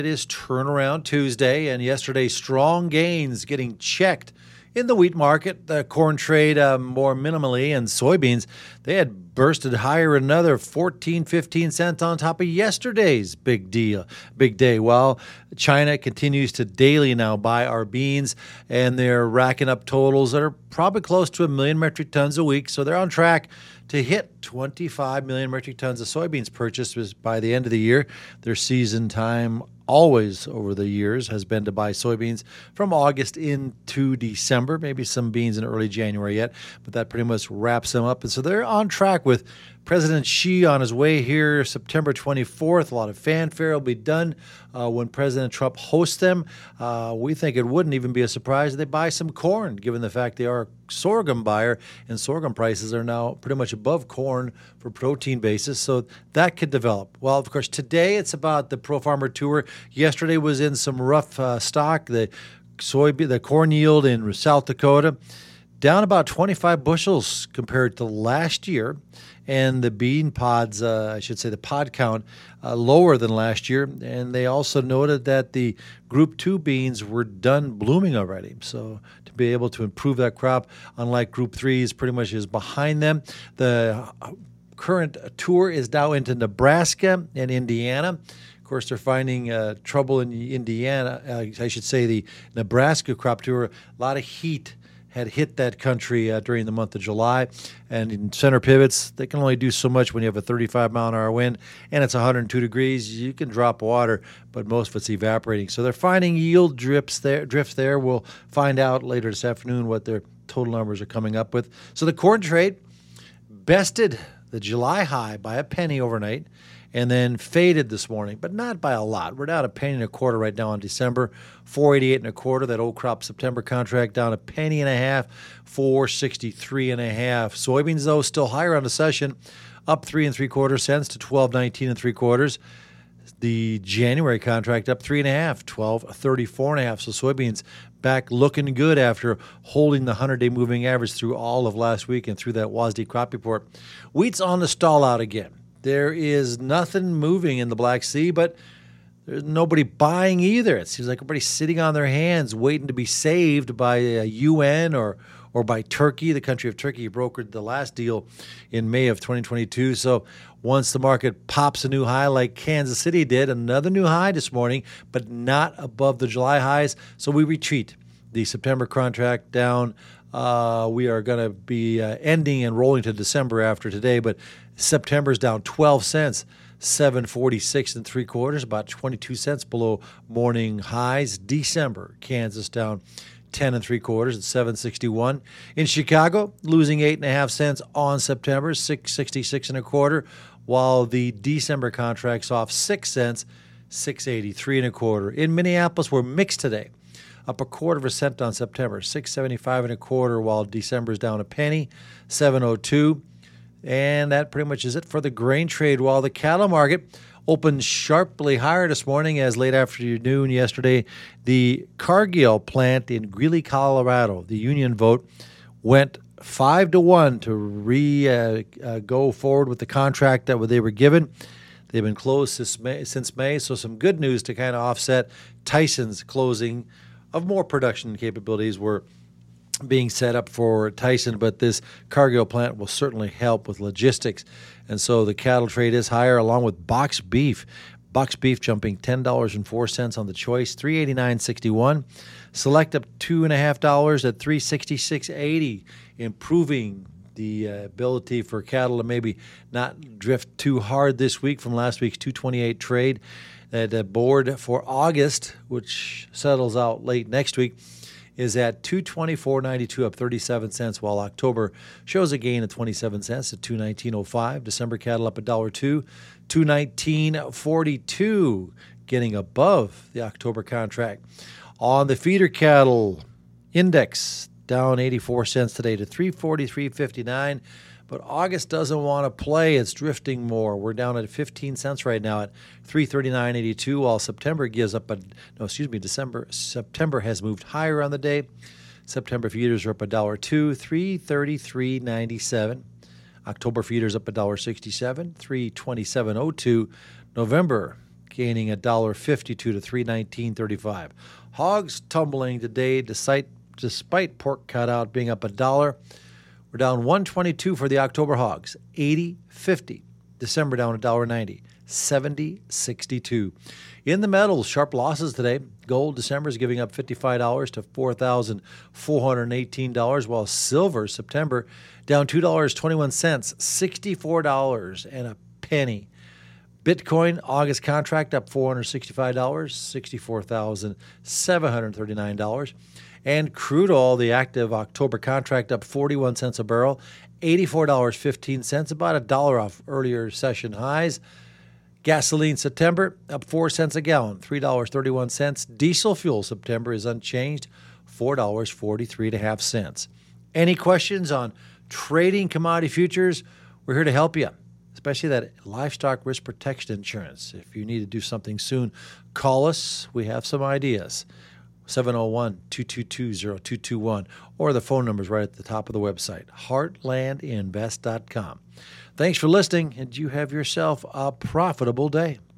It is Turnaround Tuesday, and yesterday strong gains getting checked in the wheat market. The corn trade more minimally, and soybeans, they had bursted higher another 14, 15 cents on top of yesterday's big day. While China continues to daily now buy our beans, and they're racking up totals that are probably close to 1 million metric tons a week. So they're on track to hit 25 million metric tons of soybeans purchased by the end of the year. Their season time always over the years has been to buy soybeans from August into December, maybe some beans in early January yet, but that pretty much wraps them up. And so they're on track with President Xi on his way here September 24th. A lot of fanfare will be done when President Trump hosts them. We think it wouldn't even be a surprise if they buy some corn, given the fact they are a sorghum buyer, and sorghum prices are now pretty much above corn for protein basis, so that could develop. Well, of course, today it's about the Pro Farmer Tour. Yesterday was in some rough stock. The corn yield in South Dakota down about 25 bushels compared to last year, and the bean pods, the pod count, lower than last year. And they also noted that the Group 2 beans were done blooming already. So to be able to improve that crop, unlike Group 3s, pretty much is behind them. The current tour is now into Nebraska and Indiana. Of course, they're finding trouble in Indiana. The Nebraska crop tour, a lot of heat had hit that country during the month of July. And in center pivots, they can only do so much when you have a 35-mile-an-hour wind and it's 102 degrees. You can drop water, but most of it's evaporating. So they're finding yield drifts there. We'll find out later this afternoon what their total numbers are coming up with. So the corn trade bested the July high by a penny overnight and then faded this morning, but not by a lot. We're down a penny and a quarter right now on December, 488 and a quarter. That old crop September contract down a penny and a half, 463 and a half. Soybeans, though, still higher on the session, up 3 3/4 cents to 12.19 3/4. The January contract up 3 1/2, 12.34 1/2. So soybeans back looking good after holding the 100-day moving average through all of last week and through that WASDE crop report. Wheat's on the stall out again. There is nothing moving in the Black Sea, but there's nobody buying either. It seems like everybody's sitting on their hands waiting to be saved by a UN or by Turkey. The country of Turkey brokered the last deal in May of 2022. So once the market pops a new high like Kansas City did, another new high this morning, but not above the July highs, so we retreat. The September contract down. We are going to be ending and rolling to December after today, but September's down 12 cents, 746 3/4, about 22 cents below morning highs. December, Kansas down 10 3/4 at 761. In Chicago, losing 8.5 cents on September, 666 1/4, while the December contract's off 6 cents, 683 1/4. In Minneapolis, we're mixed today. Up 1/4 cent on September, 675 1/4, while December's down a penny, 702. And that pretty much is it for the grain trade. While the cattle market opened sharply higher this morning, as late afternoon yesterday, the Cargill plant in Greeley, Colorado, the union vote went 5-1 to go forward with the contract that they were given. They've been closed since May, so some good news to kind of offset Tyson's closing of more production capabilities were being set up for Tyson, but this Cargill plant will certainly help with logistics. And so the cattle trade is higher, along with boxed beef. Boxed beef jumping $10.04 on the choice, $389.61. Select up $2.50 at $366.80, improving the ability for cattle to maybe not drift too hard this week from last week's 228 trade. The board for August, which settles out late next week, is at 224.92, up 37 cents, while October shows a gain of 27 cents at 219.05. December cattle up $1.02, 219.42, getting above the October contract. On the feeder cattle index, down 84 cents today to 343.59. But August doesn't want to play. It's drifting more. We're down at 15 cents right now at 339.82, while September September has moved higher on the day. September feeders are up $1.02, 333.97. October feeders up $1.67, 327.02. November gaining $1.52 to $3.19.35. Hogs tumbling today despite pork cutout being up $1. We're down $1.22 for the October hogs, $80.50. December down $1.90, $70.62. In the metals, sharp losses today. Gold December is giving up $55 to $4,418, while silver September down $2.21, $64 and a penny. Bitcoin August contract up $465, $64,739. And crude oil, the active October contract up 41 cents a barrel, $84.15, about $1 off earlier session highs. Gasoline September up 4 cents a gallon, $3.31. Diesel fuel September is unchanged, $4.43.5. Any questions on trading commodity futures? We're here to help you, especially that livestock risk protection insurance. If you need to do something soon, call us. We have some ideas. 701-222-0221, or the phone number is right at the top of the website, heartlandinvest.com. Thanks for listening, and you have yourself a profitable day.